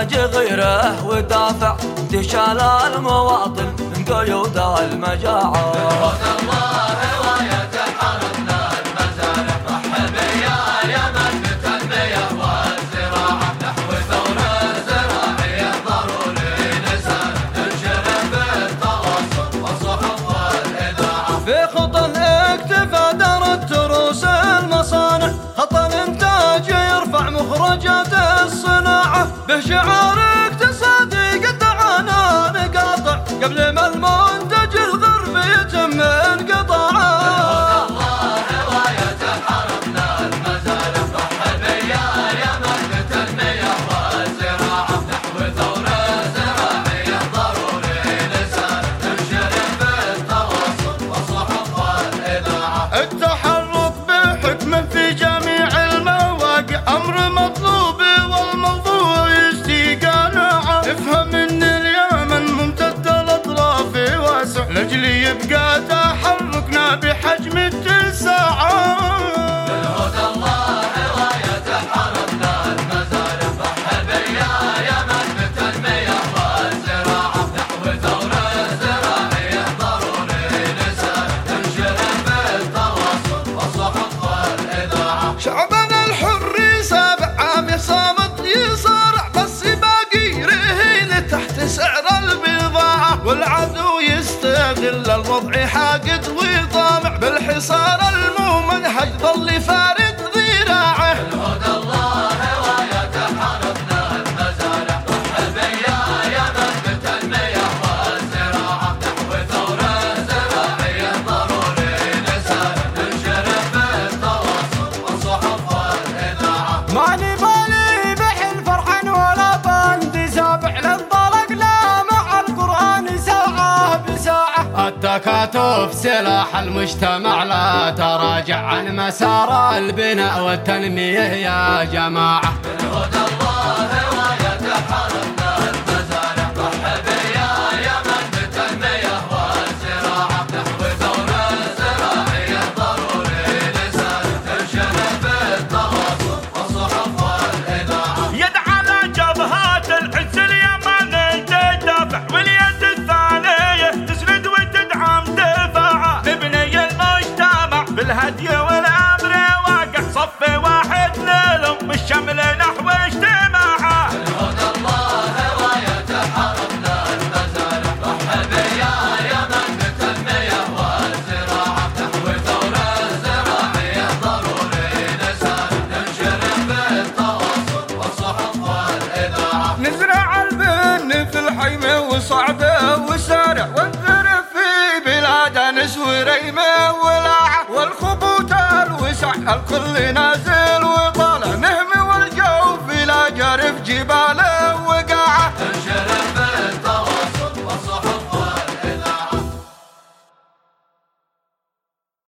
نحتاج غيره ودافع تشال المواطن من قيود المجاعة. بالهدى الله راية حرمنا المزارع، رحب يا يمن بالتنمية والزراعة، نحو ثورة زراعية ضروري نسارع، ننشر بالتواصل والصحف والإذاعة. في خطى الاكتفاء دارت تروس المصانع، خطى الانتاج يرفع مخرجات الصناعة، به شعار اقتصادي قطعنا نقاطع قبل ما المنتج الغربي يتم انقطاعه. بالهدى الله راية حرمنا المزارع، رحب يا يمن بالتنمية والزراعة، نحو ثورة زراعية ضروري نسارع، ننشر بالتواصل والصحف والإذاعة. التحرك بحكمة في جميع المواقع أمر مطلوب والموضوع يستقناعه، افهم ان اليمن ممتد الاطراف واسع لاجل يبقى تحركنا بحجم التساعة. بالهدى الله راية حرمنا المزارع، رحب يا يمن بالتنمية والزراعة، نحو ثورة زراعية ضروري نسارع، ننشر بالتواصل والصحف والإذاعة. شعبنا الحر يسابع عام صامت يصارع، بس باقي رهين تحت سعر البضاعة، والعدو يستغل الوضع حاقد وطامع، بالحصار الممنهج ظل فارد ذراعه. بالهدى الله راية حرمنا المزارع، رحب يا يمن بالتنمية والزراعة، نحو ثورة زراعية ضروري نسارع، ننشر بالتواصل والصحف والإذاعة. ماني بالي بحل فرحان ولا بند سابع، لانطلقنا مع القرآن ساعة بساعة. التكاتف سلاح المجتمع، لا تراجع عن مسار البناء والتنمية يا جماعة. بالهدى الله راية حرمنا المزارع، رحب يا يمن بالتنمية والزراعة، نحو ثورة زراعية ضروري نسارع، ننشر بالتواصل والصحف والإذاعة. يد على جبهات العز اليمن تدافع، واليد الثانية تسند وتدعم دفاعه، نبني المجتمع بالهدي والأمر واقع، صف واحد نلم الشمل نحو اجتماعه. بالهدى الله راية حرمنا المزارع، رحب يا يمن بالتنمية والزراعة، نحو ثورة زراعية ضروري نسارع، ننشر بالتواصل والصحف والإذاعة. نزرع البن في الحيمة وصعبة وسارع، ونزرع في بلاد انس وريمة ولاعة، والخبوط الوسع الكل نازل وطالع، نهمي والجو في لا جرف جبال